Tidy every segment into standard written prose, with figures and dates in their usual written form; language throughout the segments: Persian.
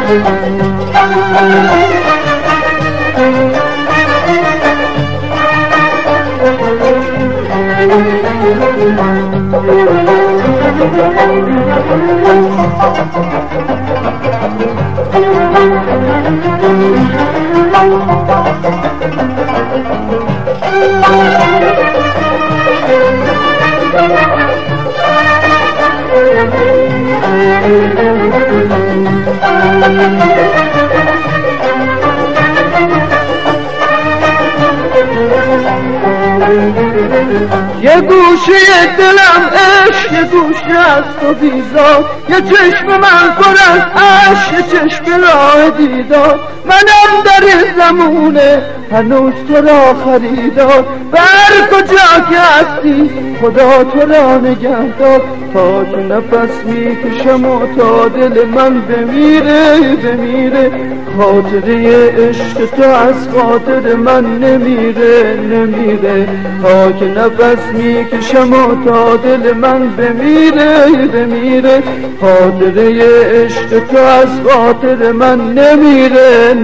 یه گوشه دلم عشق، یه گوشه از تو بیزار، یه چشم من پر از عشق، یه چشم راه دیدار. منم در این زمونه هنوز تو را خریدار. بر کجا که هستی خدا تو را نگهدار. تا که نفس میکشم و تا دل من بمیره خاطره عشق تو از خاطر من نمیره. تا که نفس میکشم و تا دل من بمیره خاطره عشق تو از خاطر من نمیره.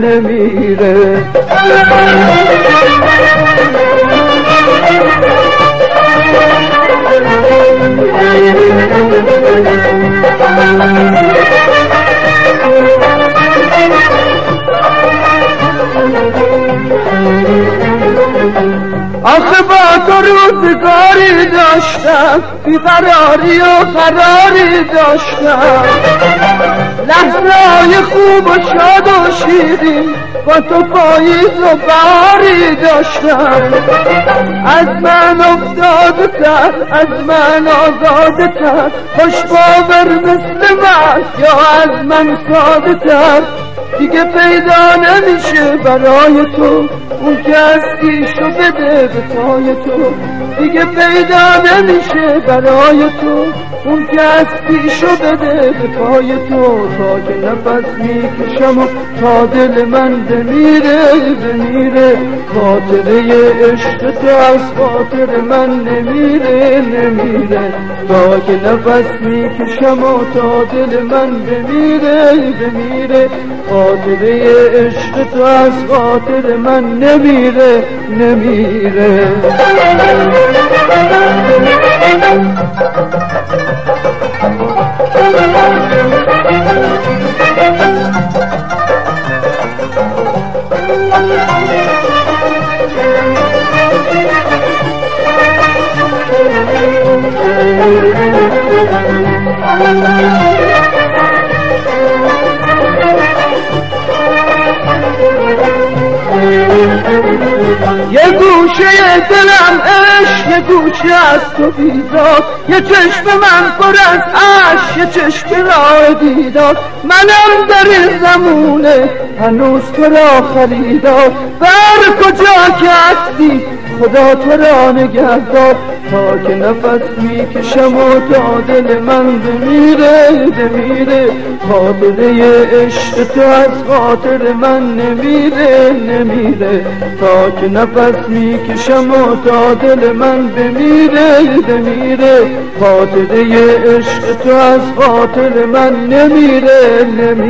آخه با تو روزگاری داشتم، بیقراری و قراری داشتم، لحظه‌های خوب و شاد و شیرین با تو پاییز و بهاری داشتم. از من افتاده‌تر، از من آزاده‌تر، خوش باور مثل من یا از من ساده‌تر. دیگه پیدا نمیشه برای تو اون که هستیشو بده به پای تو. دیگه پیدا نمیشه برای تو اون که هستیشو بده به پای تو. تا که نفس میکشم و تا دل من بمیره خاطره عشق تو از خاطر من نمیره. تا که نفس میکشم و تا دل من بمیره خاطره عشق تو از خاطر من نمیره. یه گوشه دلم عشق، یه گوشه از تو بیزار، یه چشم من پر از عشق، یه چشم راه دیدار. منم در این زمونه هنوز تو را خریدار. بر کجا که هستی خدا تو را نگهدار. تا که نفس میکشم و تا دل من بمیره خاطره عشق تو از خاطر من نمیره. تا که نفس میکشم و تا دل من بمیره خاطره عشق تو از خاطر من نمیره.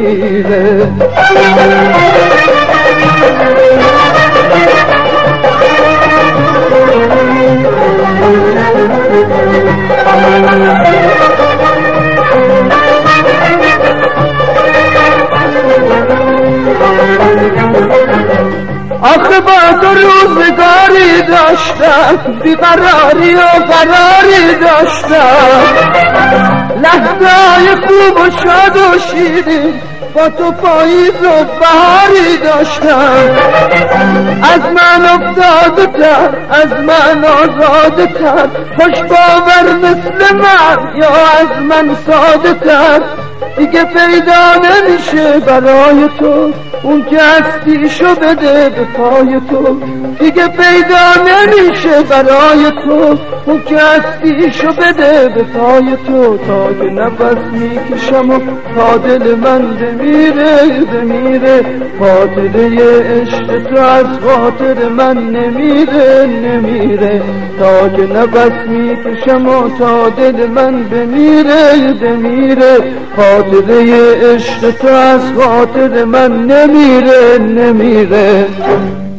آخه با تو روزگاری داشتم، بیقراری و قراری داشتم، لحظه‌های خوب و شاد و شیرین با تو پاییز و بهاری داشتم. از من افتاده‌تر، از من آزاده‌تر، خوش باور مثل من یا از من ساده‌تر. دیگه پیدا نمیشه برای تو اون که هستیشو بده به پای تو، دیگه پیدا نمیشه برای تو. اون که هستیشو بده به پای تو، تا که نفس میکشم و تا دل من بمیره بمیره. خاطره عشق تو از خاطر من نمیره نمیره، تا که نفس میکشم و تا دل من بمیره بمیره. خاطره عشق تو از خاطر من نمیره نمیره.